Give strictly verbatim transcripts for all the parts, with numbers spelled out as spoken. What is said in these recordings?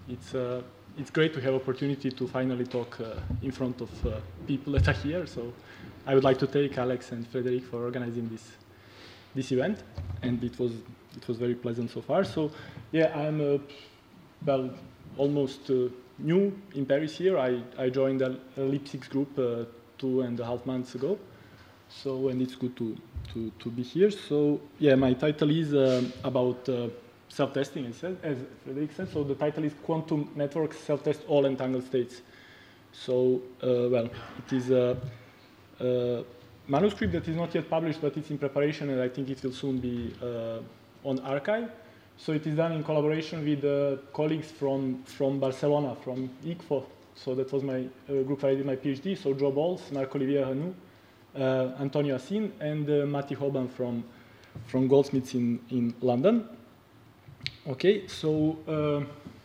It's, uh, it's great to have opportunity to finally talk uh, in front of uh, people that are here. So I would like to thank Alex and Frederic for organizing this, this event. And it was, it was very pleasant so far. So yeah, I'm, uh, well, almost uh, new in Paris here. I, I joined the LeapSix group uh, two and a half months ago. So, and it's good to, to, to be here. So yeah, my title is uh, about uh, self-testing, as Frederic said. So the title is Quantum Networks Self-Test All Entangled States. So, uh, well, it is a, a manuscript that is not yet published, but it's in preparation, and I think it will soon be uh, on archive. So it is done in collaboration with uh, colleagues from, from Barcelona, from I C F O. So that was my uh, group where I did my PhD. So Joe Bowles, Marc-Olivier Hanou, uh, Antonio Assin, and uh, Matti Hoban from, from Goldsmiths in, in London. Okay, so uh,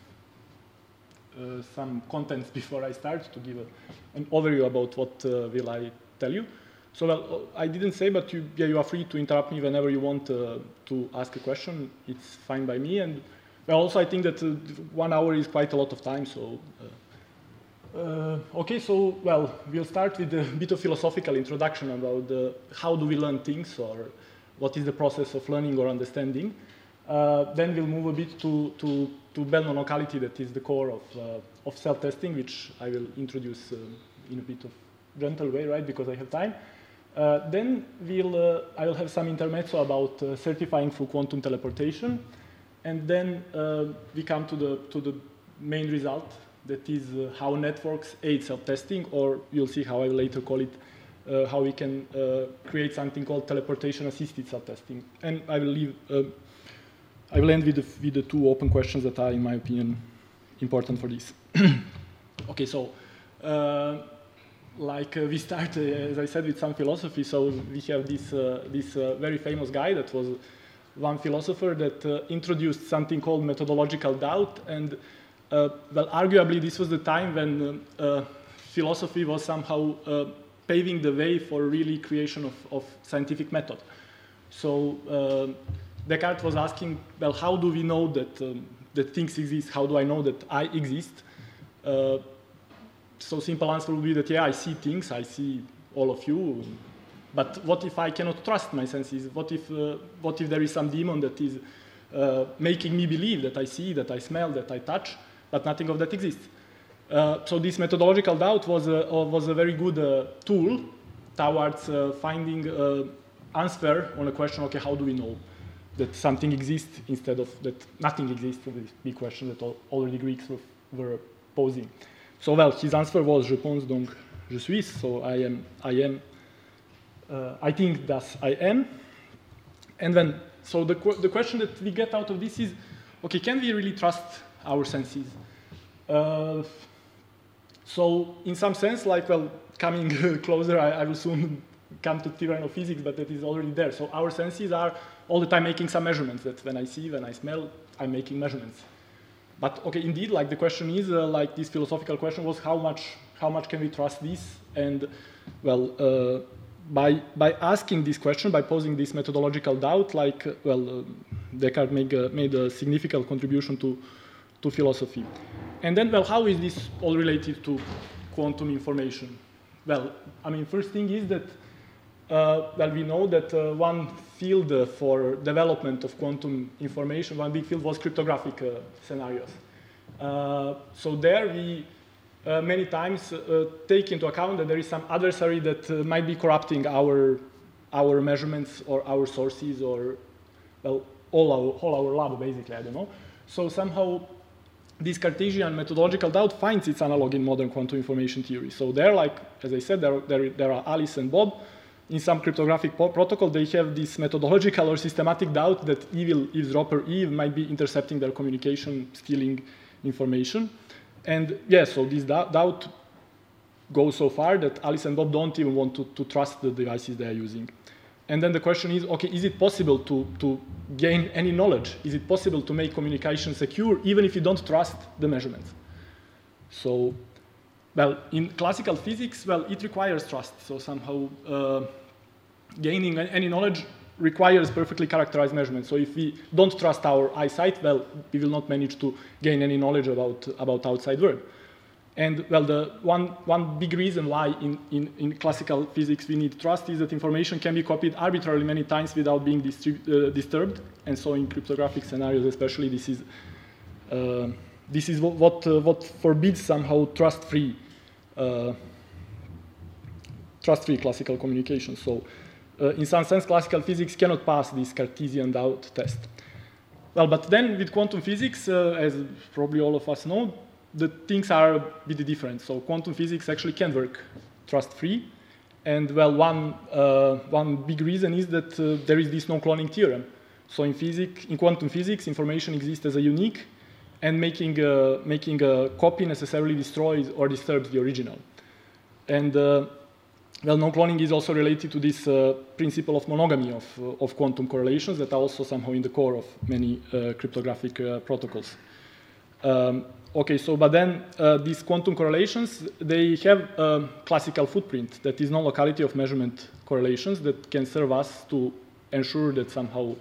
uh, some contents before I start to give a, an overview about what uh, will I tell you. So well, I didn't say, but you, yeah, you are free to interrupt me whenever you want uh, to ask a question. It's fine by me. And well, also I think that uh, one hour is quite a lot of time. So uh, uh, okay, so well, we'll start with a bit of philosophical introduction about uh, how do we learn things, or what is the process of learning or understanding. Uh, then we'll move a bit to, to, to Bell non-locality, that is the core of, uh, of self-testing, which I will introduce uh, in a bit of gentle way, right, because I have time. Uh, then we'll, uh, I will have some intermezzo about uh, certifying through quantum teleportation. And then uh, we come to the, to the main result, that is uh, how networks aid self-testing, or you'll see how I will later call it, uh, how we can uh, create something called teleportation-assisted self-testing. And I will leave uh, I will end with the, with the two open questions that are, in my opinion, important for this. Okay, so uh, like uh, we start, uh, as I said, with some philosophy. So we have this, uh, this uh, very famous guy that was one philosopher that uh, introduced something called methodological doubt. And uh, well, arguably, this was the time when uh, uh, philosophy was somehow uh, paving the way for really creation of, of scientific method. So uh, Descartes was asking, well, how do we know that, um, that things exist? How do I know that I exist? Uh, so simple answer would be that, yeah, I see things, I see all of you, but what if I cannot trust my senses? What if, uh, what if there is some demon that is uh, making me believe that I see, that I smell, that I touch, but nothing of that exists? Uh, so this methodological doubt was a, was a very good uh, tool towards uh, finding uh, answer on a question, okay, how do we know that something exists instead of that nothing exists, this big question that all, already Greeks were, were posing. So, well, his answer was, je pense donc je suis, so I am, I am, uh, I think thus I am. And then, so the, the question that we get out of this is, okay, can we really trust our senses? Uh, so, in some sense, like, well, coming closer, I, I will soon come to theorem of physics, but that is already there. So our senses are all the time making some measurements. That when I see, when I smell, I'm making measurements. But okay, indeed, like the question is, uh, like this philosophical question was, how much, how much can we trust this? And well, uh, by by asking this question, by posing this methodological doubt, like uh, well, uh, Descartes made a, made a significant contribution to to philosophy. And then, well, how is this all related to quantum information? Well, I mean, first thing is that. Uh, well, we know that uh, one field uh, for development of quantum information, one big field was cryptographic uh, scenarios. Uh, so there we uh, many times uh, take into account that there is some adversary that uh, might be corrupting our, our measurements or our sources or, well, all our, all our lab, basically, I don't know. So somehow this Cartesian methodological doubt finds its analog in modern quantum information theory. So there, like, as I said, there, there, there are Alice and Bob. In some cryptographic protocol, they have this methodological or systematic doubt that evil eavesdropper Eve might be intercepting their communication, stealing information. And yeah, so this doubt goes so far that Alice and Bob don't even want to, to trust the devices they are using. And then the question is, okay, is it possible to, to gain any knowledge? Is it possible to make communication secure even if you don't trust the measurements? So, well, in classical physics, well, it requires trust. So somehow uh, gaining any knowledge requires perfectly characterized measurements. So if we don't trust our eyesight, well, we will not manage to gain any knowledge about, about outside world. And well, the one, one big reason why in, in, in classical physics we need trust is that information can be copied arbitrarily many times without being uh, disturbed. And so in cryptographic scenarios especially, this is, uh, this is what, what, uh, what forbids somehow trust-free uh, trust-free classical communication. So uh, in some sense, classical physics cannot pass this Cartesian doubt test. Well, but then with quantum physics, uh, as probably all of us know, the things are a bit different. So quantum physics actually can work trust-free. And well, one, uh, one big reason is that uh, there is this no-cloning theorem. So in, physics, in quantum physics, information exists as a unique, and making a, making a copy necessarily destroys or disturbs the original. And uh, well, no-cloning is also related to this uh, principle of monogamy of, uh, of quantum correlations that are also somehow in the core of many uh, cryptographic uh, protocols. Um, Okay, so but then uh, these quantum correlations, they have a classical footprint that is non-locality of measurement correlations that can serve us to ensure that somehow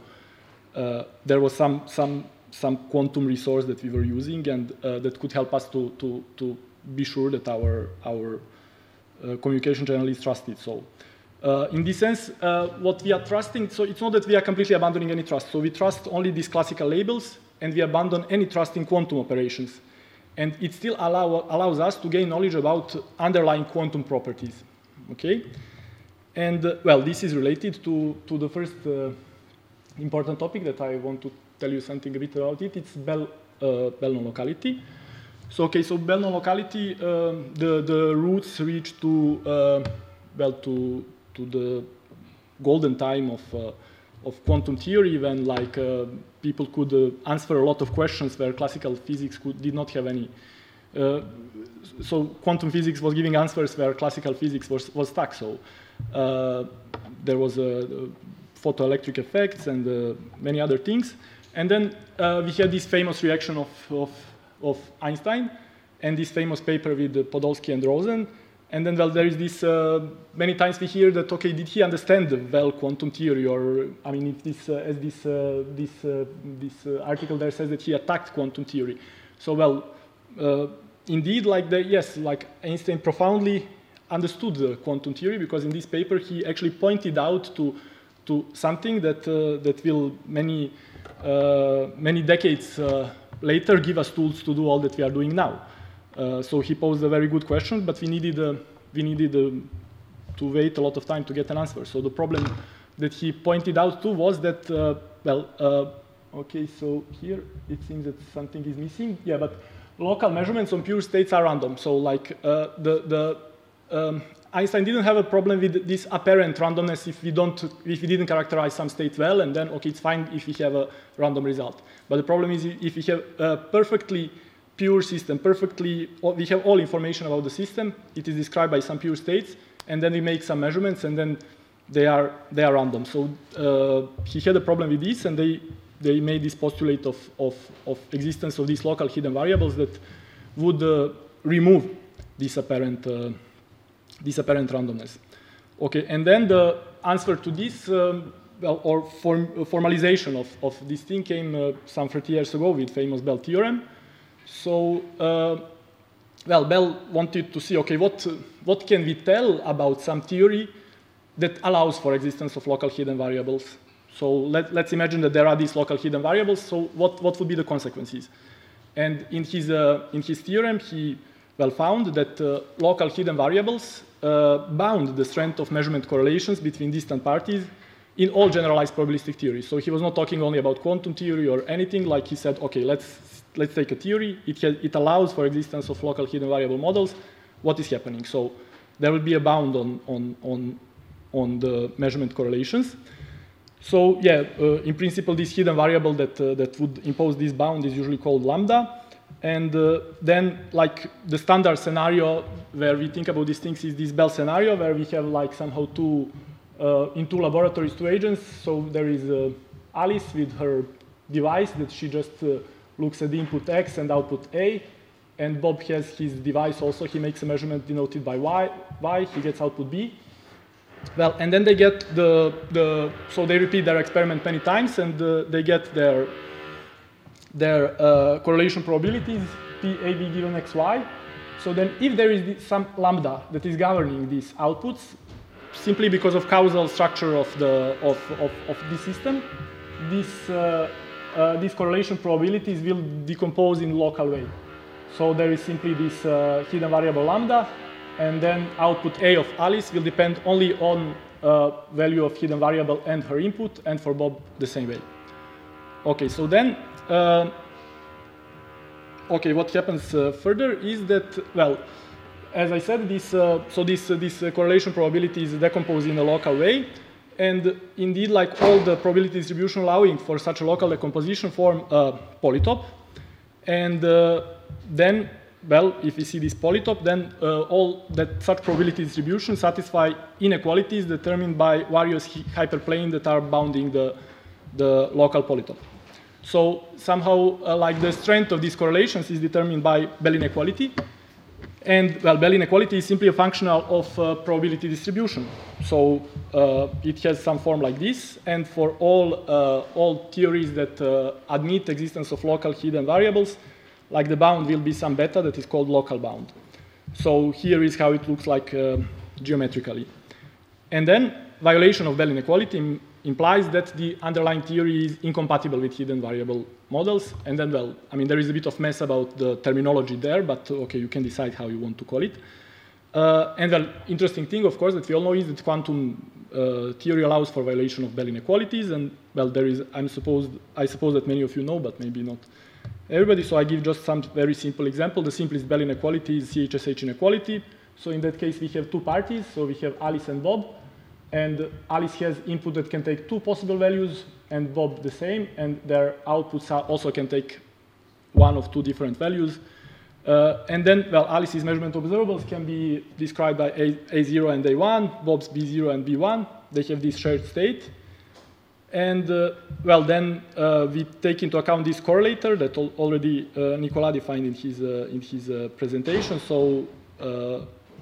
uh, there was some, some, some quantum resource that we were using and uh, that could help us to, to, to be sure that our, our uh, communication channel is trusted. So uh, in this sense, uh, what we are trusting, so it's not that we are completely abandoning any trust. So we trust only these classical labels and we abandon any trust in quantum operations. And it still allow, allows us to gain knowledge about underlying quantum properties, okay? And, uh, well, this is related to, to the first uh, important topic that I want to tell you something a bit about it. It's Bell, uh, Bell non-locality. So, okay, so Bell non-locality, um, the, the roots reach to, uh, well, to, to the golden time of, uh, of quantum theory when, like, uh, people could uh, answer a lot of questions where classical physics could, did not have any. Uh, so quantum physics was giving answers where classical physics was, was stuck. So uh, there was uh, photoelectric effects and uh, many other things. And then uh, we had this famous reaction of, of, of Einstein and this famous paper with uh, Podolsky and Rosen. And then, well, there is this, uh, many times we hear that, okay, did he understand the Bell quantum theory? Or, I mean, if this, uh, as this, uh, this, uh, this uh, article there says that he attacked quantum theory. So, well, uh, indeed, like, the, yes, like Einstein profoundly understood the quantum theory because in this paper he actually pointed out to, to something that, uh, that will many, uh, many decades uh, later give us tools to do all that we are doing now. Uh, so he posed a very good question, but we needed, uh, we needed uh, to wait a lot of time to get an answer. So the problem that he pointed out to was that, uh, well, uh, okay, so here it seems that something is missing. Yeah, but local measurements on pure states are random. So like uh, the, the um, Einstein didn't have a problem with this apparent randomness if we don't, if we didn't characterize some state well, and then okay, it's fine if we have a random result. But the problem is if we have a perfectly pure system, perfectly, we have all information about the system, it is described by some pure states, and then we make some measurements, and then they are, they are random. So uh, he had a problem with this, and they, they made this postulate of, of, of existence of these local hidden variables that would uh, remove this apparent, uh, this apparent randomness. Okay, and then the answer to this, um, well, or form, formalization of, of this thing came uh, some thirty years ago with famous Bell theorem. So, uh, well, Bell wanted to see, okay, what, what can we tell about some theory that allows for existence of local hidden variables? So let, let's imagine that there are these local hidden variables, so what, what would be the consequences? And in his, uh, in his theorem, he, well, found that uh, local hidden variables uh, bound the strength of measurement correlations between distant parties in all generalized probabilistic theories. So he was not talking only about quantum theory or anything, like he said, okay, let's Let's take a theory. It, has, it allows for existence of local hidden variable models. What is happening? So there will be a bound on, on, on, on the measurement correlations. So yeah, uh, in principle, this hidden variable that, uh, that would impose this bound is usually called lambda. And uh, then like the standard scenario where we think about these things is this Bell scenario where we have like somehow two, uh, in two laboratories, two agents. So there is uh, Alice with her device that she just uh, looks at the input X and output A, and Bob has his device also. He makes a measurement denoted by Y, y he gets output B. well, and then they get the, the so they repeat their experiment many times, and uh, they get their, their uh, correlation probabilities, P A B given X Y. So then if there is some lambda that is governing these outputs, simply because of causal structure of, the, of, of, of this system, this, uh, uh, these correlation probabilities will decompose in local way. So there is simply this uh, hidden variable lambda, and then output A of Alice will depend only on uh, value of hidden variable and her input, and for Bob the same way. Okay, so then, uh, okay, what happens uh, further is that, well, as I said, this, uh, so this, uh, this uh, correlation probability is decomposed in a local way, and indeed, like all the probability distribution allowing for such a local decomposition form a polytope, and uh, then, well, if we see this polytope, then uh, all that such probability distribution satisfy inequalities determined by various hyperplanes that are bounding the, the local polytope. So somehow, uh, like the strength of these correlations is determined by Bell inequality. And, well, Bell inequality is simply a function of uh, probability distribution. So uh, it has some form like this. And for all, uh, all theories that uh, admit existence of local hidden variables, like the bound will be some beta that is called local bound. So here is how it looks like uh, geometrically. And then violation of Bell inequality im implies that the underlying theory is incompatible with hidden variable models. And then, well, I mean, there is a bit of mess about the terminology there, but okay, you can decide how you want to call it. Uh, and the interesting thing, of course, that we all know is that quantum uh, theory allows for violation of Bell inequalities. And, well, there is, I'm supposed, I suppose that many of you know, but maybe not everybody. So I give just some very simple example. The simplest Bell inequality is C H S H inequality. So in that case, we have two parties. So we have Alice and Bob. And Alice has input that can take two possible values, and Bob the same, and their outputs are also can take one of two different values. Uh, and then, well, Alice's measurement observables can be described by A, A zero and A one, Bob's B zero and B one. They have this shared state. And, uh, well, then uh, we take into account this correlator that al already uh, Nicolas defined in his, uh, in his uh, presentation. So, uh,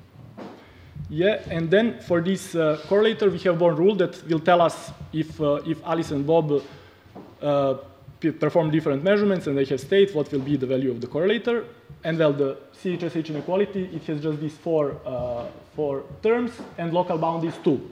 yeah, and then for this uh, correlator, we have one rule that will tell us if, uh, if Alice and Bob uh, perform different measurements and they have state, what will be the value of the correlator. And, well, the C H S H inequality, it has just these four, uh, four terms, and local bound is two.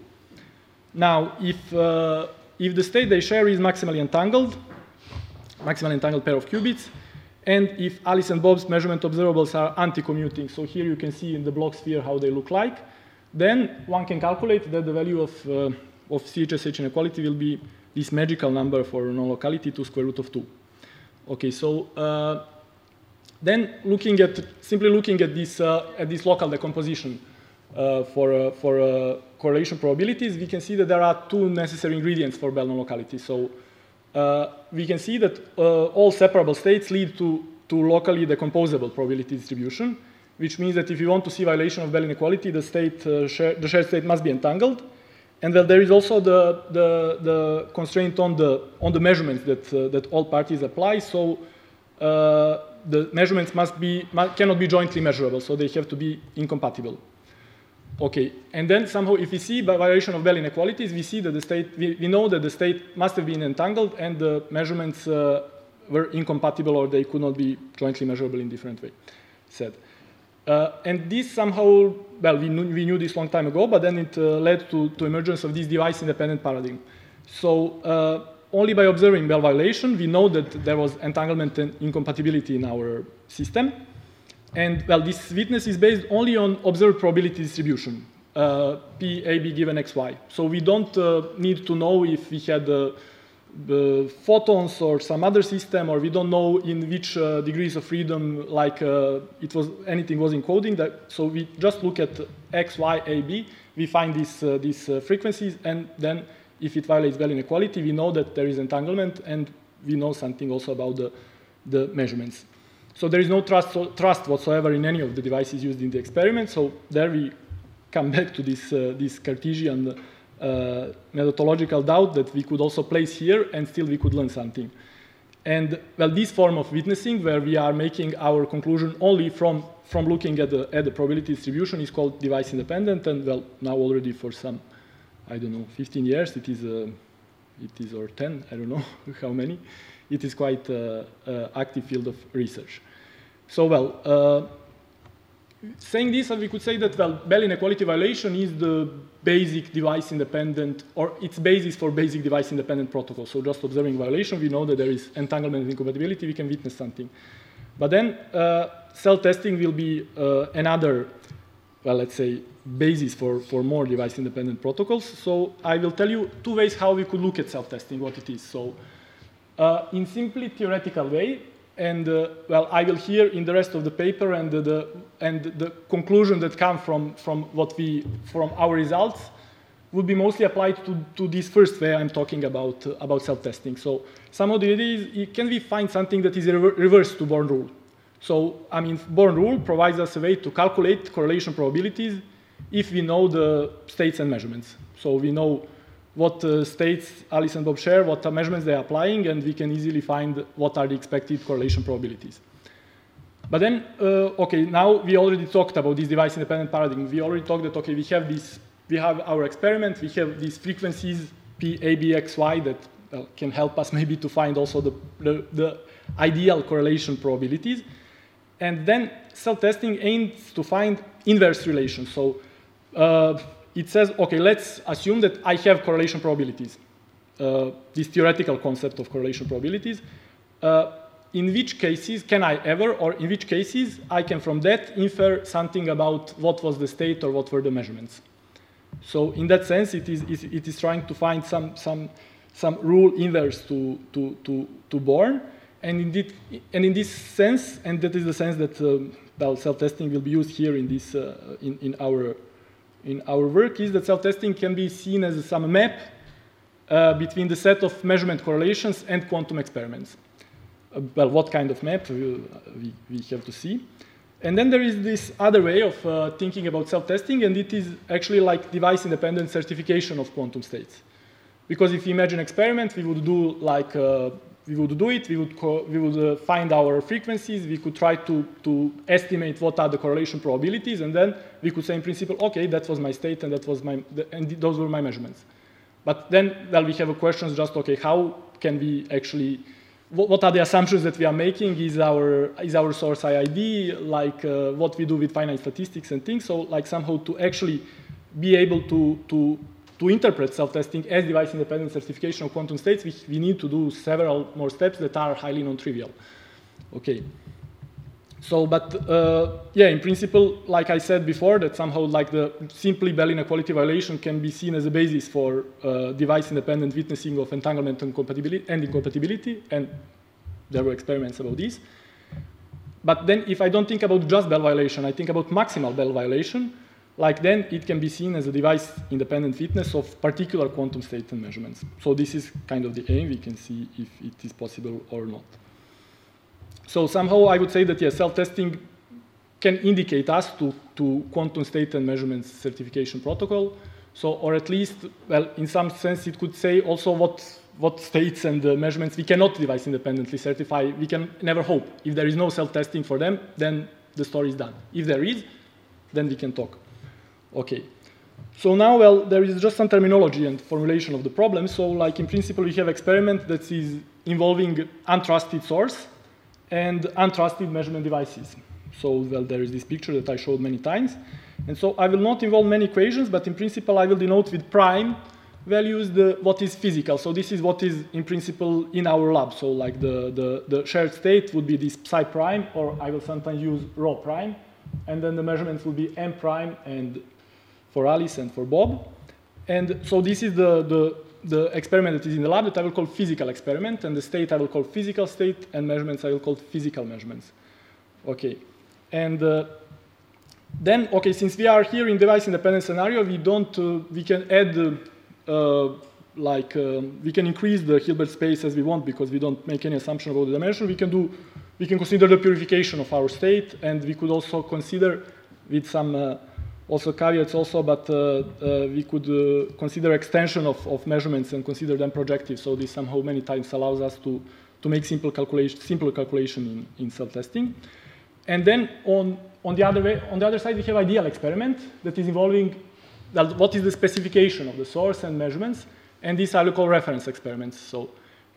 Now, if, uh, if the state they share is maximally entangled, maximally entangled pair of qubits, and if Alice and Bob's measurement observables are anti-commuting, so here you can see in the block sphere how they look like, then one can calculate that the value of, uh, of C H S H inequality will be this magical number for non-locality to square root of two. Okay, so uh, then looking at, simply looking at this, uh, at this local decomposition uh, for, uh, for uh, correlation probabilities, we can see that there are two necessary ingredients for Bell non-locality. So uh, we can see that uh, all separable states lead to, to locally decomposable probability distribution, which means that if you want to see violation of Bell inequality, the, state, uh, share, the shared state must be entangled. And well, there is also the, the, the constraint on the, on the measurements that, uh, that all parties apply. So uh, the measurements must be, cannot be jointly measurable, so they have to be incompatible. Okay, and then somehow if we see by violation of Bell inequalities, we see that the state, we, we know that the state must have been entangled and the measurements uh, were incompatible or they could not be jointly measurable in different way, said. Uh, and this somehow, well, we knew, we knew this long time ago, but then it uh, led to, to emergence of this device-independent paradigm. So uh, only by observing Bell violation, we know that there was entanglement and incompatibility in our system. And, well, this witness is based only on observed probability distribution, uh, P A B given X Y. So we don't uh, need to know if we had uh, the photons or some other system, or we don't know in which uh, degrees of freedom, like uh, it was anything was encoding. That, so we just look at X, Y, A, B. We find these uh, these uh, frequencies, and then if it violates Bell inequality, we know that there is entanglement, and we know something also about the the measurements. So there is no trust trust whatsoever in any of the devices used in the experiment. So there we come back to this uh, this Cartesian Uh, methodological doubt that we could also place here and still we could learn something. And, well, this form of witnessing where we are making our conclusion only from, from looking at the, at the probability distribution is called device independent, and, well, now already for some I don't know, fifteen years. It is, uh, it is or ten, I don't know how many. It is quite an uh, uh, active field of research. So, well, uh, saying this, we could say that, well, Bell inequality violation is the basic device-independent, or its basis for basic device-independent protocol. So just observing violation, we know that there is entanglement and incompatibility, we can witness something. But then uh, self-testing will be uh, another, well, let's say, basis for, for more device-independent protocols. So I will tell you two ways how we could look at self-testing, what it is. So uh, in simply theoretical way, and, uh, well, I will hear in the rest of the paper and the, the, and the conclusion that come from, from, what we, from our results would be mostly applied to, to this first way I'm talking about, uh, about self-testing. So some of the ideas, can we find something that is rever reverse to Born rule? So, I mean, Born rule provides us a way to calculate correlation probabilities if we know the states and measurements. So we know what uh, states Alice and Bob share, what uh, measurements they are applying, and we can easily find what are the expected correlation probabilities. But then, uh, okay, now we already talked about this device-independent paradigm. We already talked that, okay, we have this, we have our experiment, we have these frequencies P, A, B, X, Y that uh, can help us maybe to find also the, the, the ideal correlation probabilities. And then self-testing aims to find inverse relations. So uh, it says, okay, let's assume that I have correlation probabilities, uh, this theoretical concept of correlation probabilities. Uh, in which cases can I ever, or in which cases I can from that infer something about what was the state or what were the measurements. So in that sense, it is, it is trying to find some, some, some rule inverse to, to, to, to Born. And, indeed, and in this sense, and that is the sense that um, well, self-testing will be used here in, this, uh, in, in, our, in our work, is that self-testing can be seen as some map uh, between the set of measurement correlations and quantum experiments. Uh, well, what kind of map we, we, we have to see. And then there is this other way of uh, thinking about self-testing, and it is actually like device-independent certification of quantum states. Because if we imagine an experiment, we would do like uh, we would do it, we would, co we would uh, find our frequencies, we could try to, to estimate what are the correlation probabilities, and then we could say in principle, okay, that was my state and that was my, and those were my measurements. But then, well, we have a question just, okay, how can we actually, what, what are the assumptions that we are making? Is our, is our source I I D, like uh, what we do with finite statistics and things, so like somehow to actually be able to, to To interpret self-testing as device-independent certification of quantum states, we, we need to do several more steps that are highly non-trivial. Okay. So, but uh, yeah, in principle, like I said before, that somehow like the simply Bell inequality violation can be seen as a basis for uh, device-independent witnessing of entanglement and compatibility and incompatibility, and there were experiments about this. But then, if I don't think about just Bell violation, I think about maximal Bell violation. Like then it can be seen as a device-independent witness of particular quantum state and measurements. So this is kind of the aim. We can see if it is possible or not. So somehow I would say that, yes, self-testing can indicate us to, to quantum state and measurements certification protocol. So, or at least, well, in some sense, it could say also what, what states and uh, measurements we cannot device-independently certify. We can never hope. If there is no self-testing for them, then the story is done. If there is, then we can talk. Okay, so now, well, there is just some terminology and formulation of the problem. So, like in principle, we have experiment that is involving untrusted source and untrusted measurement devices. So, well, there is this picture that I showed many times. And so I will not involve many equations, but in principle, I will denote with prime values the, what is physical. So this is what is in principle in our lab. So like the, the, the shared state would be this psi prime, or I will sometimes use rho prime. And then the measurements will be m prime and for Alice and for Bob. And so this is the, the, the experiment that is in the lab that I will call physical experiment, and the state I will call physical state, and measurements I will call physical measurements. Okay. And uh, then, okay, since we are here in device-independent scenario, we don't, uh, we can add, uh, uh, like, um, we can increase the Hilbert space as we want because we don't make any assumption about the dimension. We can do, we can consider the purification of our state, and we could also consider with some uh, also caveats also, but uh, uh, we could uh, consider extension of, of measurements and consider them projective. So this somehow many times allows us to, to make simple calculation, simple calculation in, in self-testing. And then on, on, the other way, on the other side, we have ideal experiment that is involving well, what is the specification of the source and measurements, and these I will call reference experiments. So,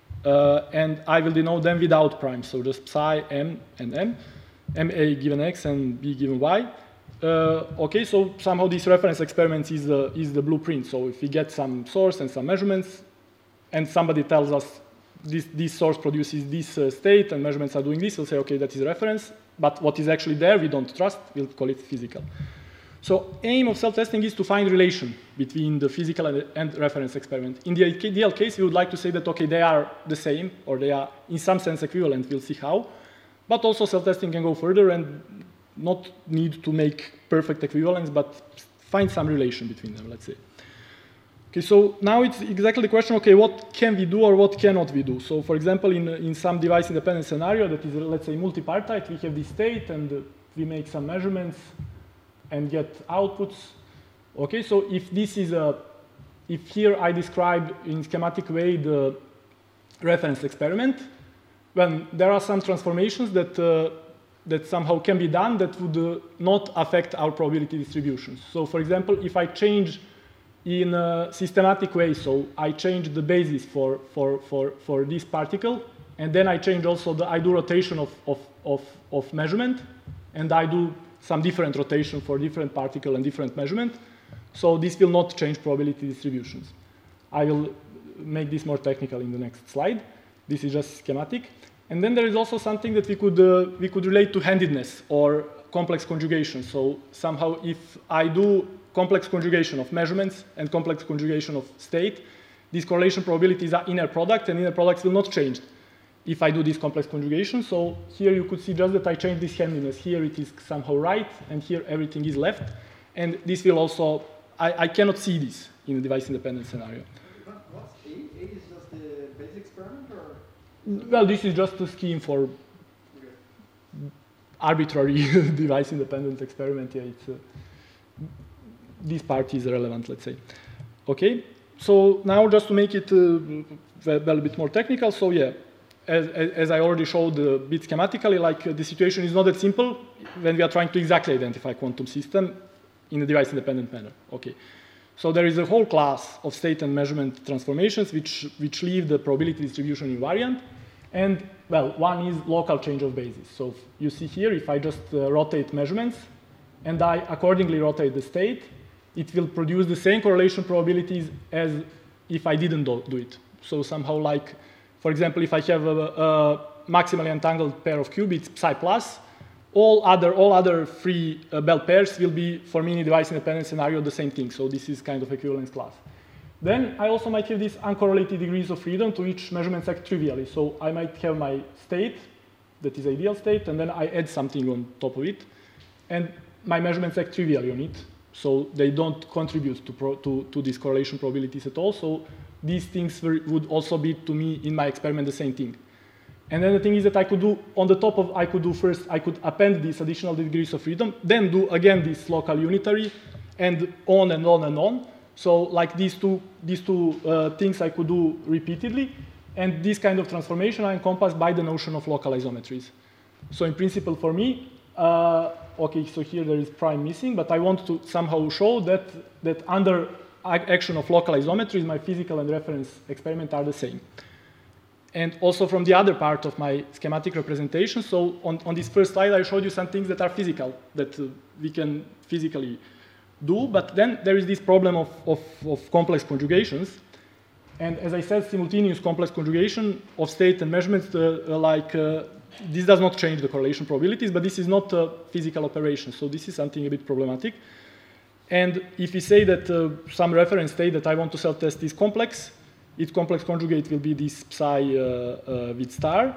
uh, and I will denote them without primes, so just psi, m, and m, m a given x and b given y. Uh, okay, so somehow this reference experiments is the, is the blueprint. So if we get some source and some measurements, and somebody tells us this, this source produces this uh, state and measurements are doing this, we'll say, okay, that is a reference. But what is actually there, we don't trust. We'll call it physical. So aim of self-testing is to find relation between the physical and, and reference experiment. In the ideal case, we would like to say that, okay, they are the same, or they are in some sense equivalent. We'll see how. But also self-testing can go further and not need to make perfect equivalence, but find some relation between them, let's say. Okay, so now it's exactly the question, okay, what can we do or what cannot we do? So for example, in, in some device-independent scenario that is, let's say, multipartite, we have this state and uh, we make some measurements and get outputs. Okay, so if this is a, if here I describe in schematic way the reference experiment, when there are some transformations that, uh, that somehow can be done that would uh, not affect our probability distributions. So for example, if I change in a systematic way, so I change the basis for, for, for, for this particle, and then I change also the, I do rotation of, of, of, of measurement, and I do some different rotation for different particle and different measurement. So this will not change probability distributions. I will make this more technical in the next slide. This is just schematic. And then there is also something that we could, uh, we could relate to handedness or complex conjugation. So somehow if I do complex conjugation of measurements and complex conjugation of state, these correlation probabilities are inner product, and inner products will not change if I do this complex conjugation. So here you could see just that I change this handedness. Here it is somehow right, and here everything is left. And this will also, I, I cannot see this in a device-independent scenario. What's A? A is just the basic experiment, or? Well, this is just a scheme for okay. arbitrary device-independent experiment. Yeah, it's, uh, this part is relevant, let's say. Okay, so now just to make it uh, well, a bit more technical, so yeah, as, as I already showed a bit schematically, like uh, the situation is not that simple when we are trying to exactly identify quantum system in a device-independent manner. Okay, so there is a whole class of state and measurement transformations which, which leave the probability distribution invariant. And, well, one is local change of basis. So you see here, if I just uh, rotate measurements and I accordingly rotate the state, it will produce the same correlation probabilities as if I didn't do, do it. So somehow like, for example, if I have a, a maximally entangled pair of qubits, psi plus, all other, all other free uh, Bell pairs will be, for me in a device-independent scenario, the same thing. So this is kind of equivalence class. Then I also might have these uncorrelated degrees of freedom to each measurement act trivially. So I might have my state, that is ideal state, and then I add something on top of it, and my measurements act trivially on it. So they don't contribute to, pro, to, to these correlation probabilities at all. So these things were, would also be, to me, in my experiment, the same thing. And then the thing is that I could do, on the top of, I could do first, I could append these additional degrees of freedom, then do, again, this local unitary, and on and on and on. So like these two, these two uh, things I could do repeatedly. And this kind of transformation are encompassed by the notion of local isometries. So in principle, for me, uh, okay, so here there is prime missing, but I want to somehow show that, that under action of local isometries, my physical and reference experiment are the same. And also from the other part of my schematic representation, so on, on this first slide, I showed you some things that are physical, that uh, we can physically do, but then there is this problem of, of, of complex conjugations. And as I said, simultaneous complex conjugation of state and measurements, uh, uh, like, uh, this does not change the correlation probabilities, but this is not a physical operation. So this is something a bit problematic. And if we say that uh, some reference state that I want to self-test is complex, its complex conjugate will be this psi uh, uh, with star.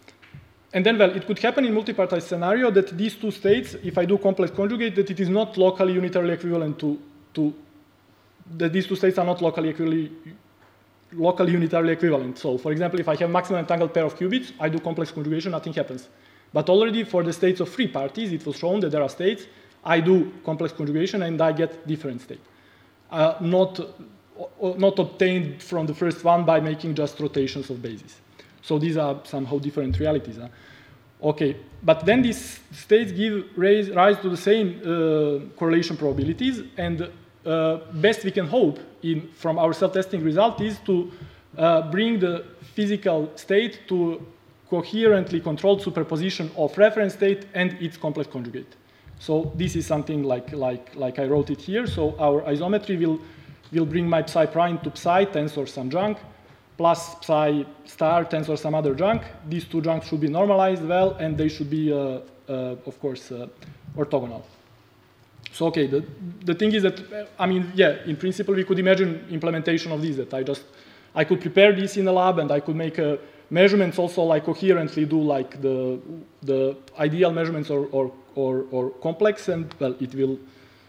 And then, well, it could happen in multipartite scenario that these two states, if I do complex conjugate, that it is not locally unitarily equivalent to, to that these two states are not locally equivalent, locally unitarily equivalent. So, for example, if I have maximum entangled pair of qubits, I do complex conjugation, nothing happens. But already for the states of free parties, it was shown that there are states, I do complex conjugation and I get different state. Uh, not, uh, not obtained from the first one by making just rotations of bases. So these are somehow different realities. Huh? Okay, but then these states give rise, rise to the same uh, correlation probabilities, and uh, best we can hope in, from our self-testing result is to uh, bring the physical state to coherently controlled superposition of reference state and its complex conjugate. So this is something like, like, like I wrote it here. So our isometry will, will bring my psi prime to psi tensor some junk, plus psi star tensor some other junk. These two junks should be normalized well, and they should be, uh, uh, of course, uh, orthogonal. So, okay, the, the thing is that, uh, I mean, yeah, in principle, we could imagine implementation of this, that I just, I could prepare this in the lab, and I could make a measurements also like coherently do like the, the ideal measurements or, or, or, or complex, and, well, it will,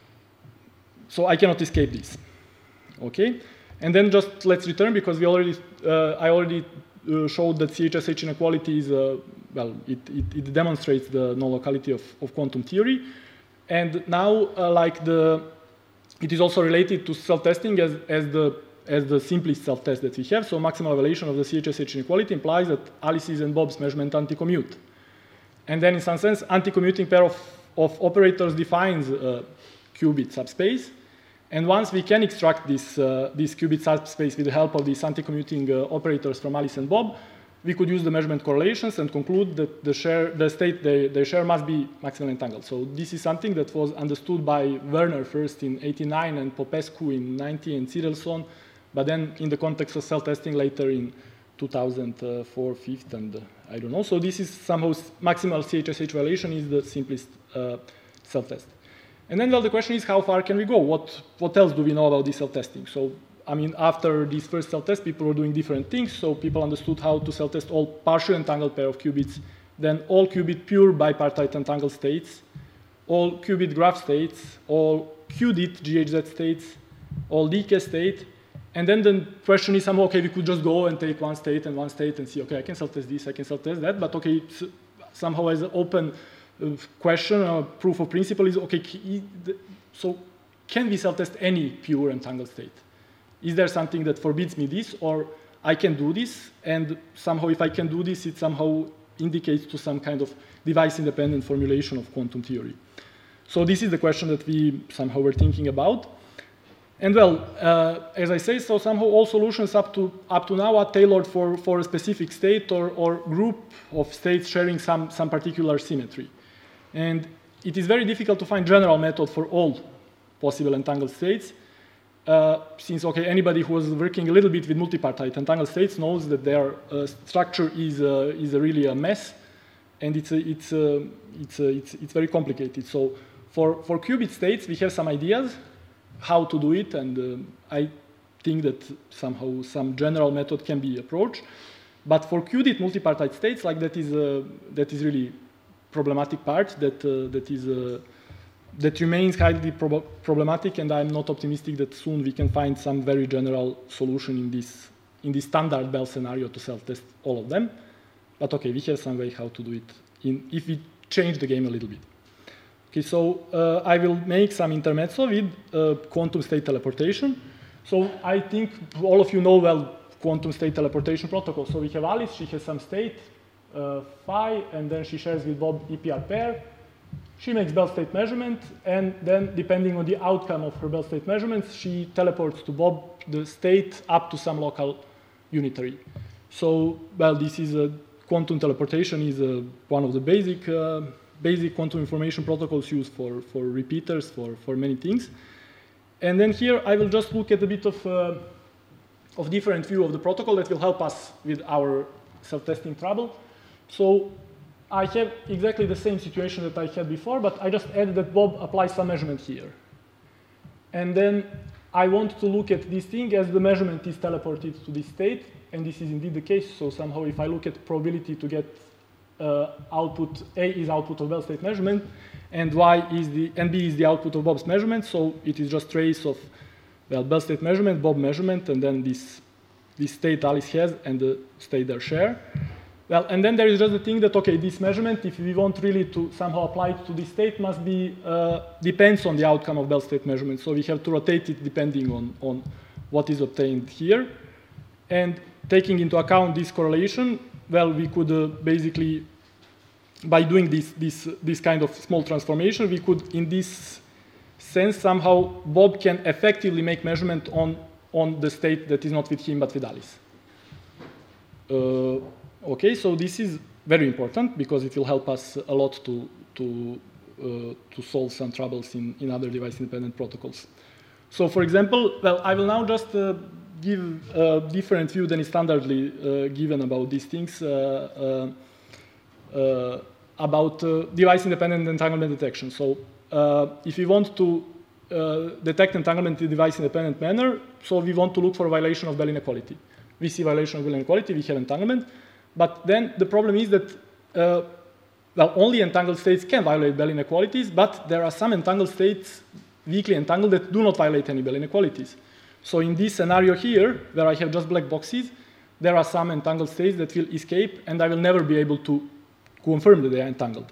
so I cannot escape this, okay? And then just let's return, because we already, uh, I already uh, showed that C H S H inequality is, uh, well, it, it, it demonstrates the non-locality of, of quantum theory. And now, uh, like the, it is also related to self-testing as, as, the, as the simplest self-test that we have. So maximal evaluation of the C H S H inequality implies that Alice's and Bob's measurement anti-commute. And then in some sense, anti-commuting pair of, of operators defines a qubit subspace. And once we can extract this, uh, this qubit subspace with the help of these anti-commuting uh, operators from Alice and Bob, we could use the measurement correlations and conclude that the, share, the state they, they share must be maximally entangled. So this is something that was understood by Werner first in eighty-nine and Popescu in ninety and Cyrelson, but then in the context of self-testing later in two thousand four, fifth, and uh, I don't know. So this is somehow maximal C H S H violation is the simplest uh, self-test. And then, well, the question is, how far can we go? What, what else do we know about this self-testing? So, I mean, after this first self-test, people were doing different things. So people understood how to self-test all partially entangled pair of qubits, then all qubit pure bipartite entangled states, all qubit graph states, all Q D I T G H Z states, all decay state. And then the question is, somehow, okay, we could just go and take one state and one state and see, okay, I can self-test this, I can self-test that, but okay, somehow as an open question or proof of principle is, okay, so can we self-test any pure entangled state? Is there something that forbids me this, or I can do this, and somehow if I can do this, it somehow indicates to some kind of device-independent formulation of quantum theory. So this is the question that we somehow were thinking about. And well, uh, as I say, so somehow all solutions up to, up to now are tailored for, for a specific state or, or group of states sharing some, some particular symmetry. And it is very difficult to find general method for all possible entangled states, uh, since, okay, anybody who was working a little bit with multipartite entangled states knows that their uh, structure is, uh, is a really a mess, and it's, a, it's, a, it's, a, it's, it's very complicated. So for, for qubit states, we have some ideas how to do it, and uh, I think that somehow some general method can be approached. But for Q D I T multipartite states, like that is, uh, that is really problematic part that, uh, that, is, uh, that remains highly prob problematic, and I'm not optimistic that soon we can find some very general solution in this, in this standard Bell scenario to self-test all of them. But okay, we have some way how to do it in, if we change the game a little bit. Okay, so uh, I will make some intermezzo with uh, quantum state teleportation. So I think all of you know well quantum state teleportation protocol. So we have Alice, she has some state, uh, phi, and then she shares with Bob E P R pair. She makes Bell state measurement, and then depending on the outcome of her Bell state measurements, she teleports to Bob the state up to some local unitary. So, well, this is a quantum teleportation is a, one of the basic uh, basic quantum information protocols used for, for repeaters, for, for many things. And then here I will just look at a bit of, uh, of different view of the protocol that will help us with our self-testing trouble. So I have exactly the same situation that I had before, but I just added that Bob applies some measurement here. And then I want to look at this thing as the measurement is teleported to this state, and this is indeed the case. So somehow if I look at probability to get Uh, output, A is output of Bell state measurement, and Y is the, and B is the output of Bob's measurement, so it is just trace of, well, Bell state measurement, Bob measurement, and then this, this state Alice has, and the state they share. Well, and then there is just the thing that, okay, this measurement, if we want really to somehow apply it to this state, must be, uh, depends on the outcome of Bell state measurement, so we have to rotate it depending on, on what is obtained here. And taking into account this correlation, well, we could uh, basically, by doing this, this, this kind of small transformation, we could, in this, since somehow Bob can effectively make measurement on, on the state that is not with him but with Alice. Uh, okay, so this is very important because it will help us a lot to, to, uh, to solve some troubles in, in other device-independent protocols. So for example, well, I will now just uh, give a different view than is standardly uh, given about these things, uh, uh, uh, about uh, device-independent entanglement detection. So uh, if we want to uh, detect entanglement in a device-independent manner, so we want to look for a violation of Bell inequality. We see violation of Bell inequality, we have entanglement, but then the problem is that uh, well, only entangled states can violate Bell inequalities, but there are some entangled states, weakly entangled, that do not violate any Bell inequalities. So in this scenario here, where I have just black boxes, there are some entangled states that will escape, and I will never be able to confirm that they are entangled.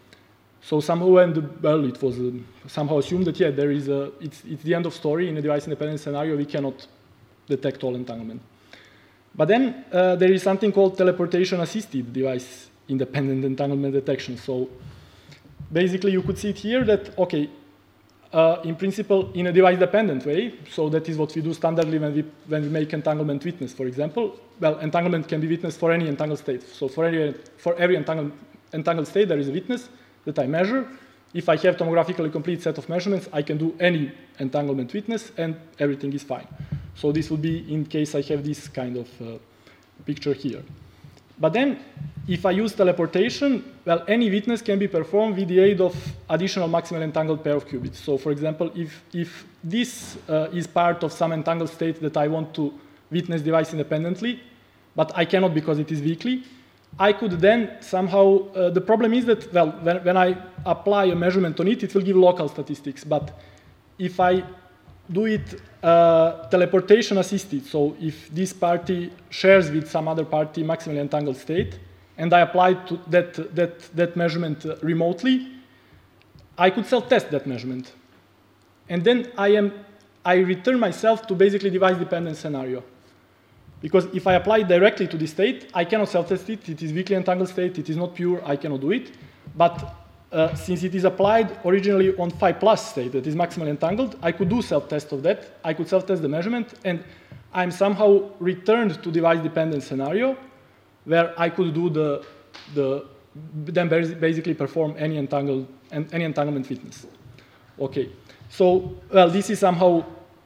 So somehow, and well, it was uh, somehow assumed that yeah, there is a, it's, it's the end of story in a device-independent scenario. We cannot detect all entanglement. But then uh, there is something called teleportation-assisted device-independent entanglement detection. So basically, you could see it here that okay. Uh, in principle, in a device-dependent way, so that is what we do standardly when we, when we make entanglement witness, for example. Well, entanglement can be witnessed for any entangled state. So for, any, for every entangled, entangled state, there is a witness that I measure. If I have tomographically complete set of measurements, I can do any entanglement witness, and everything is fine. So this would be in case I have this kind of uh, picture here. But then, if I use teleportation, well, any witness can be performed with the aid of additional maximal entangled pair of qubits. So, for example, if, if this uh, is part of some entangled state that I want to witness device independently, but I cannot because it is weakly, I could then somehow, uh, the problem is that, well, when, when I apply a measurement on it, it will give local statistics. But if I do it uh, teleportation assisted, so if this party shares with some other party maximally entangled state, and I apply to that, that, that measurement uh, remotely, I could self-test that measurement. And then I, am, I return myself to basically device-dependent scenario. Because if I apply it directly to the state, I cannot self-test it. It is weakly entangled state. It is not pure. I cannot do it. But Uh, since it is applied originally on phi plus state that is maximally entangled, I could do self-test of that. I could self-test the measurement, and I'm somehow returned to device-dependent scenario where I could do the, the then basically perform any entangled any entanglement witness. Okay, so well, this is somehow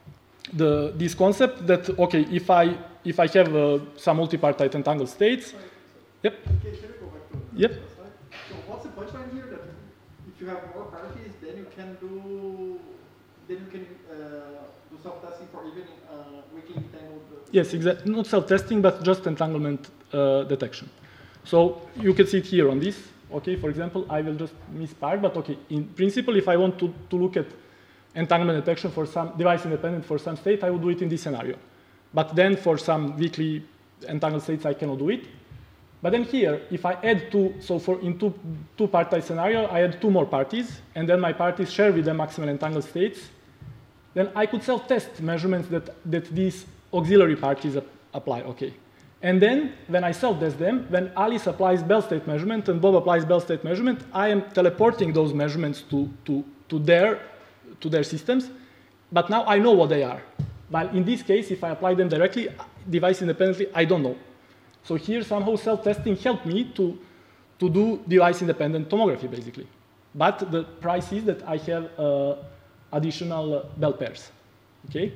the this concept that okay, if I if I have uh, some multipartite entangled states, yep. Okay, can we go back to the yep. slide? So what's the punchline here? That if you have more parties, then you can do, then you can uh, do self-testing for even uh, weakly entangled. Uh, yes, exactly. Not self-testing, but just entanglement uh, detection. So you can see it here on this. Okay, for example, I will just miss part, but okay, in principle, if I want to, to look at entanglement detection for some device independent for some state, I will do it in this scenario. But then for some weakly entangled states, I cannot do it. But then here, if I add two, so for in two, two partite scenario, I add two more parties, and then my parties share with them maximal entangled states, then I could self-test measurements that, that these auxiliary parties ap apply, okay. And then, when I self-test them, when Alice applies Bell state measurement and Bob applies Bell state measurement, I am teleporting those measurements to, to, to, their, to their systems, but now I know what they are. While in this case, if I apply them directly, device independently, I don't know. So here, somehow, self-testing helped me to, to do device-independent tomography, basically. But the price is that I have uh, additional uh, Bell pairs, okay?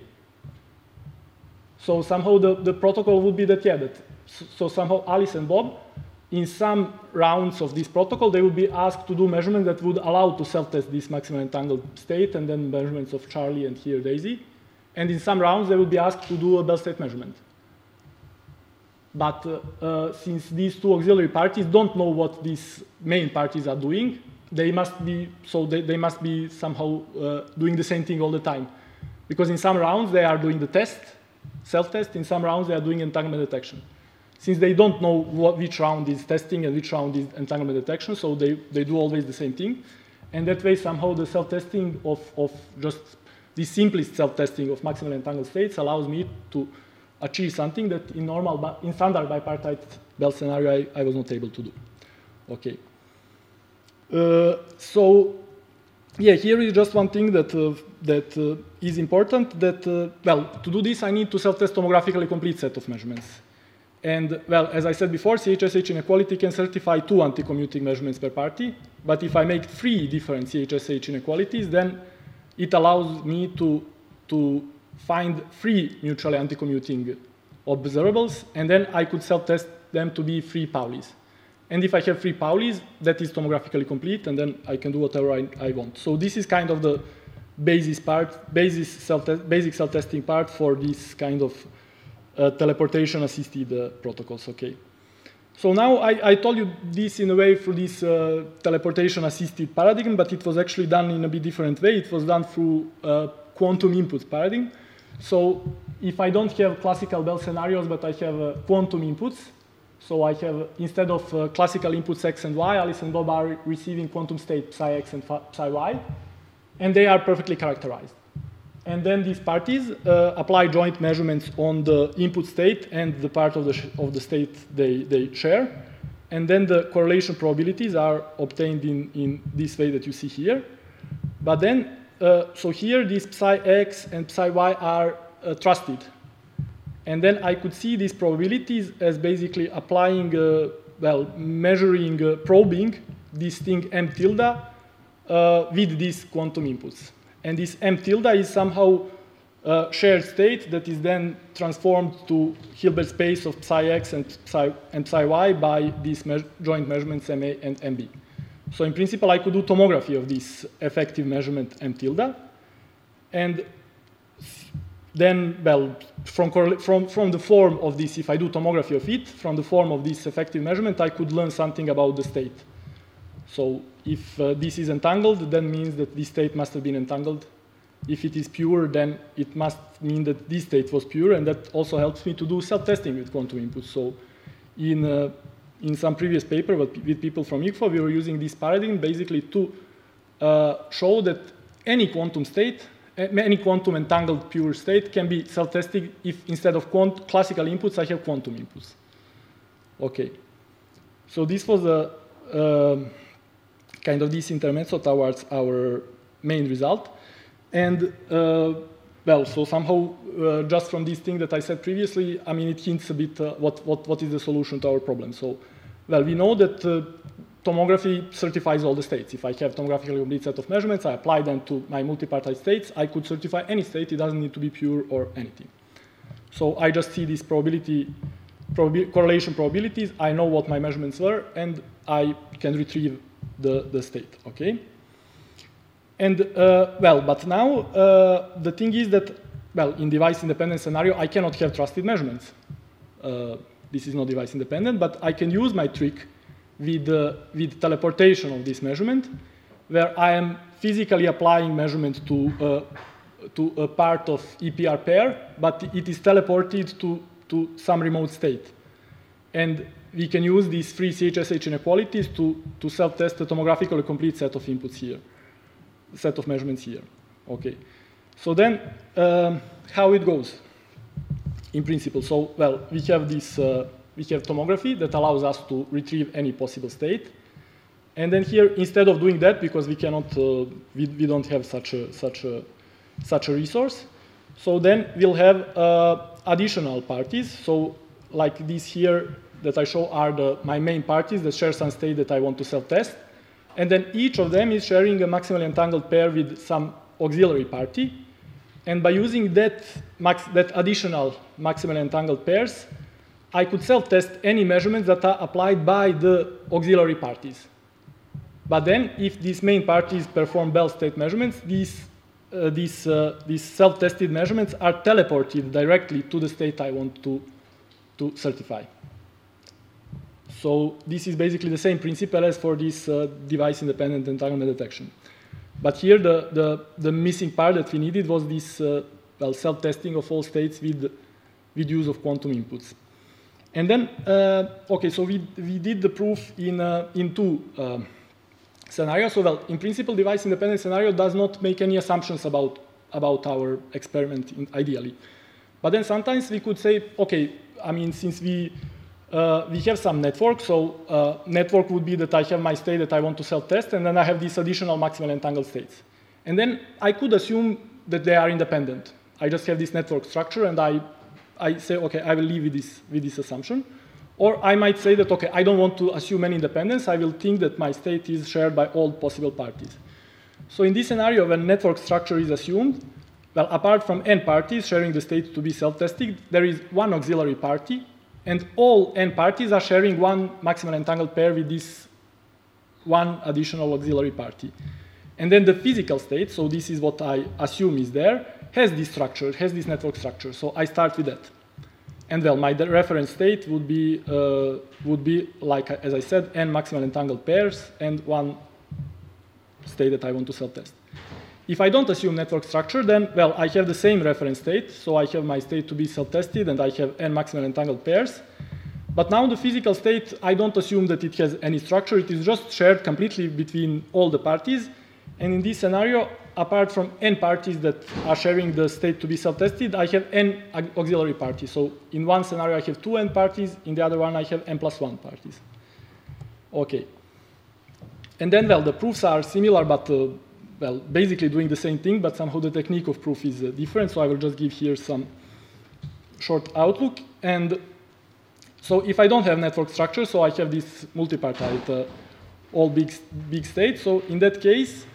So somehow the, the protocol would be that, yeah, that, so, so somehow Alice and Bob, in some rounds of this protocol, they would be asked to do measurements that would allow to self-test this maximum entangled state, and then measurements of Charlie and here Daisy. And in some rounds, they would be asked to do a Bell state measurement. But uh, uh, since these two auxiliary parties don't know what these main parties are doing, they must be, so they, they must be somehow uh, doing the same thing all the time. Because in some rounds, they are doing the test, self-test. In some rounds, they are doing entanglement detection. Since they don't know what, which round is testing and which round is entanglement detection, so they, they do always the same thing. And that way, somehow, the self-testing of, of just the simplest self-testing of maximal entangled states allows me to achieve something that in normal, in standard bipartite Bell scenario, I, I was not able to do. Okay. Uh, so yeah, here is just one thing that, uh, that uh, is important, that, uh, well, to do this, I need to self-test tomographically complete set of measurements. And, well, as I said before, C H S H inequality can certify two anti-commuting measurements per party, but if I make three different C H S H inequalities, then it allows me to, to find three mutually anti-commuting observables, and then I could self-test them to be three Paulis. And if I have three Paulis, that is tomographically complete, and then I can do whatever I, I want. So this is kind of the basis part, basis self basic self-testing part for this kind of uh, teleportation-assisted uh, protocols, okay? So now I, I told you this in a way through this uh, teleportation-assisted paradigm, but it was actually done in a bit different way. It was done through uh, quantum input paradigm. So if I don't have classical Bell scenarios, but I have uh, quantum inputs, so I have, instead of uh, classical inputs x and y, Alice and Bob are receiving quantum state psi x and psi y, and they are perfectly characterized. And then these parties uh, apply joint measurements on the input state and the part of the, sh of the state they, they share. And then the correlation probabilities are obtained in, in this way that you see here. But then, uh, so here these psi x and psi y are uh, trusted. And then I could see these probabilities as basically applying, uh, well, measuring, uh, probing this thing m tilde uh, with these quantum inputs. And this m tilde is somehow a shared state that is then transformed to Hilbert space of psi x and psi, and psi y by these me joint measurements M A and M B. So in principle, I could do tomography of this effective measurement m tilde. And then, well, from, from, from the form of this, if I do tomography of it, from the form of this effective measurement, I could learn something about the state. So if uh, this is entangled, then means that this state must have been entangled. If it is pure, then it must mean that this state was pure, and that also helps me to do self-testing with quantum inputs. So in, uh, in some previous paper with, with people from I C F O, we were using this paradigm basically to uh, show that any quantum state, any quantum entangled pure state can be self-tested if instead of quant classical inputs, I have quantum inputs. Okay. So this was a uh, kind of this intermezzo towards our main result. And, uh, well, so somehow, uh, just from this thing that I said previously, I mean, it hints a bit uh, what, what, what is the solution to our problem. So, well, we know that uh, tomography certifies all the states. If I have tomographically complete set of measurements, I apply them to my multipartite states, I could certify any state. It doesn't need to be pure or anything. So I just see these probability, probabil correlation probabilities. I know what my measurements were, and I can retrieve the, the state, okay? And, uh, well, but now uh, the thing is that, well, in device-independent scenario, I cannot have trusted measurements. Uh, this is not device-independent, but I can use my trick with, uh, with teleportation of this measurement, where I am physically applying measurement to, uh, to a part of E P R pair, but it is teleported to, to some remote state. And we can use these three C H S H inequalities to, to self-test a tomographically complete set of inputs here, set of measurements here. Okay. So then, um, how it goes in principle. So, well, we have this, uh, we have tomography that allows us to retrieve any possible state. And then here, instead of doing that, because we cannot, uh, we, we don't have such a, such a, such a resource, so then we'll have uh, additional parties. So like these here that I show are the, my main parties that share some state that I want to self-test. And then each of them is sharing a maximally entangled pair with some auxiliary party. And by using that, max, that additional maximally entangled pairs, I could self-test any measurements that are applied by the auxiliary parties. But then, if these main parties perform Bell state measurements, these, uh, these, uh, these self-tested measurements are teleported directly to the state I want to, to certify. So this is basically the same principle as for this uh, device-independent entanglement detection. But here, the, the, the missing part that we needed was this uh, well, self-testing of all states with, with use of quantum inputs. And then, uh, okay, so we, we did the proof in, uh, in two uh, scenarios. So, well, in principle, device-independent scenario does not make any assumptions about, about our experiment in, ideally. But then sometimes we could say, okay, I mean, since we uh, we have some network. So uh, network would be that I have my state that I want to self-test, and then I have these additional maximal entangled states. And then I could assume that they are independent. I just have this network structure, and I, I say, okay, I will live with this, with this assumption. Or I might say that, okay, I don't want to assume any independence. I will think that my state is shared by all possible parties. So in this scenario, when network structure is assumed, well, apart from n parties sharing the state to be self-tested, there is one auxiliary party, and all n parties are sharing one maximal entangled pair with this one additional auxiliary party. And then the physical state, so this is what I assume is there, has this structure, has this network structure. So I start with that. And well, my reference state would be, uh, would be like, as I said, n maximal entangled pairs and one state that I want to self-test. If I don't assume network structure, then, well, I have the same reference state. So I have my state to be self-tested, and I have n maximal entangled pairs. But now the physical state, I don't assume that it has any structure. It is just shared completely between all the parties. And in this scenario, apart from n parties that are sharing the state to be self-tested, I have n auxiliary parties. So in one scenario, I have two n parties. In the other one, I have n plus one parties. OK. And then, well, the proofs are similar, but uh, well, basically doing the same thing, but somehow the technique of proof is uh, different. So I will just give here some short outlook. And so if I don't have network structure, so I have this multipartite, uh, all big, big states. So in that case,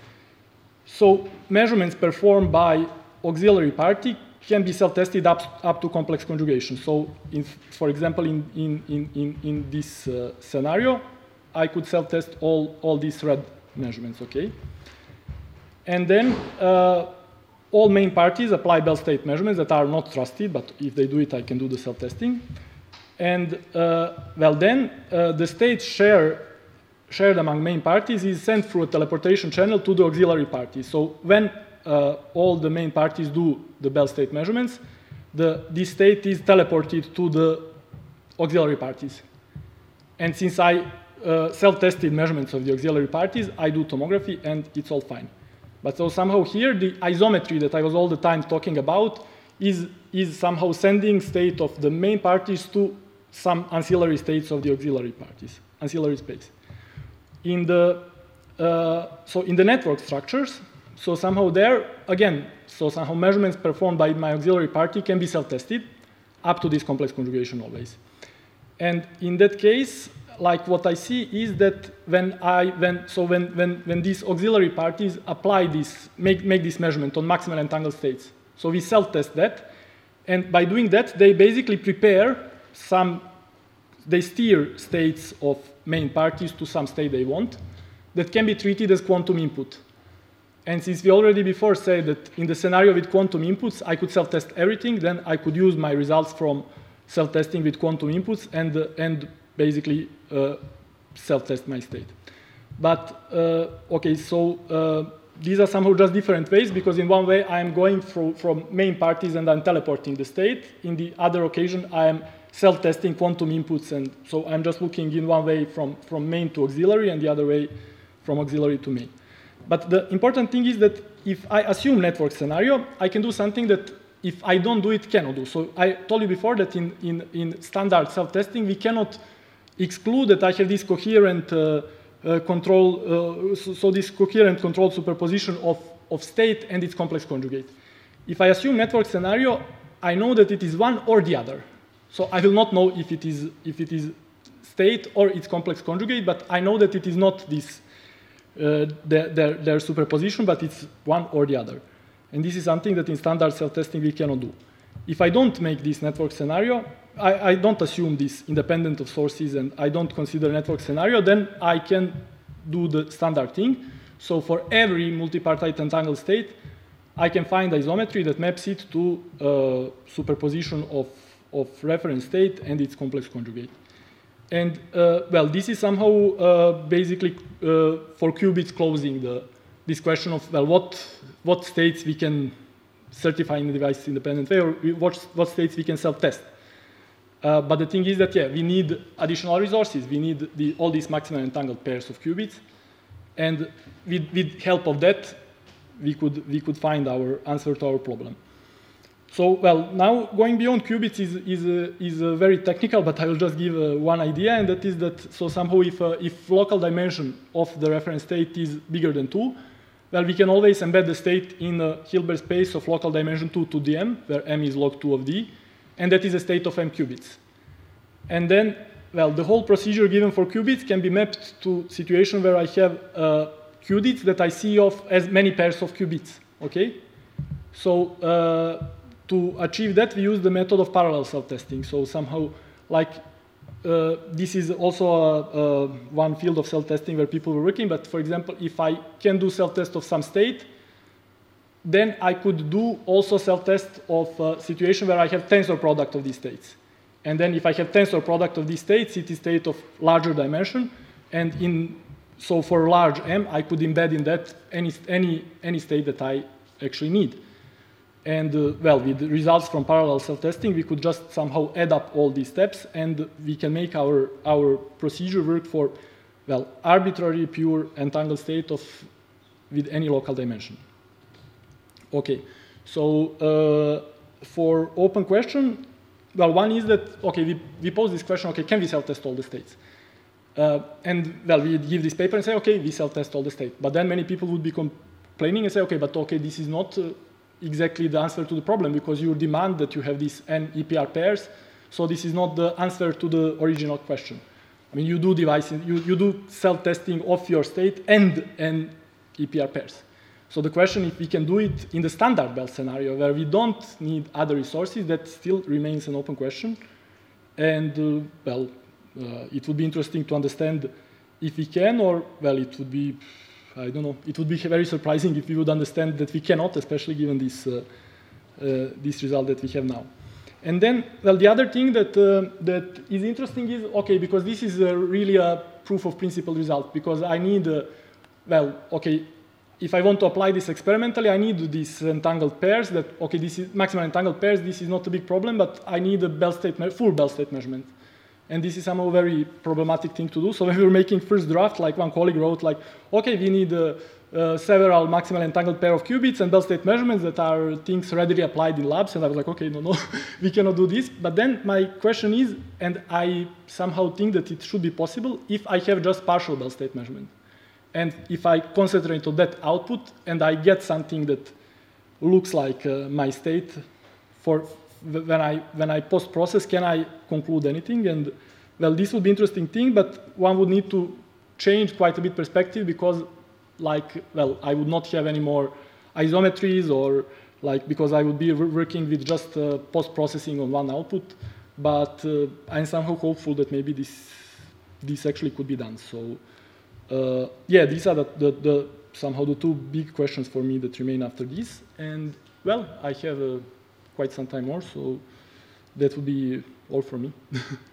so measurements performed by auxiliary party can be self-tested up, up to complex conjugation. So in, for example, in, in, in, in this uh, scenario, I could self-test all, all these red measurements, okay? And then uh, all main parties apply Bell state measurements that are not trusted, but if they do it, I can do the self-testing. And uh, well, then uh, the states share, shared among main parties is sent through a teleportation channel to the auxiliary parties. So when uh, all the main parties do the Bell state measurements, the, this state is teleported to the auxiliary parties. And since I uh, self-tested measurements of the auxiliary parties, I do tomography, and it's all fine. But so somehow here, the isometry that I was all the time talking about is, is somehow sending state of the main parties to some ancillary states of the auxiliary parties, ancillary space. In the, uh, so in the network structures, so somehow there, again, so somehow measurements performed by my auxiliary party can be self-tested up to this complex conjugation always. And in that case, like what I see is that when I, when, so when, when, when these auxiliary parties apply this, make, make this measurement on maximal entangled states, so we self-test that, and by doing that, they basically prepare some, they steer states of main parties to some state they want that can be treated as quantum input. And since we already before said that in the scenario with quantum inputs, I could self-test everything, then I could use my results from self-testing with quantum inputs and, uh, and basically uh, self-test my state. But, uh, okay, so uh, these are somehow just different ways, because in one way I am going through, from main parties and I'm teleporting the state. In the other occasion, I am self-testing quantum inputs, and so I'm just looking in one way from, from main to auxiliary and the other way from auxiliary to main. But the important thing is that if I assume network scenario, I can do something that if I don't do it, cannot do. So I told you before that in, in, in standard self-testing, we cannot exclude that I have this coherent uh, uh, control, uh, so, so this coherent controlled superposition of, of state and its complex conjugate. If I assume network scenario, I know that it is one or the other. So I will not know if it is, if it is state or its complex conjugate, but I know that it is not this, uh, their, their, their superposition, but it's one or the other. And this is something that in standard self-testing we cannot do. If I don't make this network scenario, I, I don't assume this independent of sources and I don't consider network scenario, then I can do the standard thing. So for every multipartite entangled state, I can find isometry that maps it to uh, superposition of, of reference state and its complex conjugate. And uh, well, this is somehow uh, basically uh, for qubits closing the, this question of, well, what, what states we can certify in the device independent way, or what, what states we can self-test. Uh, but the thing is that, yeah, we need additional resources. We need the, all these maximal entangled pairs of qubits. And with, with help of that, we could, we could find our answer to our problem. So, well, now going beyond qubits is, is, uh, is uh, very technical, but I will just give uh, one idea, and that is that, so somehow if, uh, if local dimension of the reference state is bigger than two, well, we can always embed the state in a Hilbert space of local dimension two to the m, where m is log two of d, and that is a state of m qubits. And then, well, the whole procedure given for qubits can be mapped to situation where I have uh, qubits that I see of as many pairs of qubits, okay? So, uh, to achieve that, we use the method of parallel self-testing. So somehow, like, uh, this is also a, a one field of self-testing where people were working, but for example, if I can do self-test of some state, then I could do also self-test of a situation where I have tensor product of these states. And then if I have tensor product of these states, it is state of larger dimension, and in, so for large M, I could embed in that any, any, any state that I actually need. And, uh, well, with the results from parallel self-testing, we could just somehow add up all these steps, and we can make our, our procedure work for, well, arbitrary, pure, entangled state of, with any local dimension. Okay, so uh, for open question, well, one is that, okay, we, we pose this question, okay, can we self-test all the states? Uh, and, well, we give this paper and say, okay, we self-test all the states. But then many people would be complaining and say, okay, but okay, this is not uh, exactly the answer to the problem, because you demand that you have these n E P R pairs, so this is not the answer to the original question. I mean, you do device, you, you do self-testing of your state and n E P R pairs. So the question, if we can do it in the standard Bell scenario, where we don't need other resources, that still remains an open question. And, uh, well, uh, it would be interesting to understand if we can, or, well, it would be, I don't know, it would be very surprising if we would understand that we cannot, especially given this, uh, uh, this result that we have now. And then, well, the other thing that, uh, that is interesting is, okay, because this is uh, really a proof of principle result, because I need, uh, well, okay, if I want to apply this experimentally, I need these entangled pairs that, okay, this is maximal entangled pairs, this is not a big problem, but I need a Bell state, full Bell state measurement. And this is somehow a very problematic thing to do. So when we were making first draft, like one colleague wrote like, okay, we need uh, uh, several maximal entangled pair of qubits and Bell state measurements that are things readily applied in labs. And I was like, okay, no, no, we cannot do this. But then my question is, and I somehow think that it should be possible if I have just partial Bell state measurement. And if I concentrate on that output and I get something that looks like uh, my state for when I, when I post-process, can I conclude anything? And, well, this would be an interesting thing, but one would need to change quite a bit perspective because, like, well, I would not have any more isometries or, like, because I would be working with just uh, post-processing on one output. But uh, I'm somehow hopeful that maybe this, this actually could be done. So, uh, yeah, these are the, the, the, somehow the two big questions for me that remain after this. And, well, I have a quite some time more, so that would be all for me.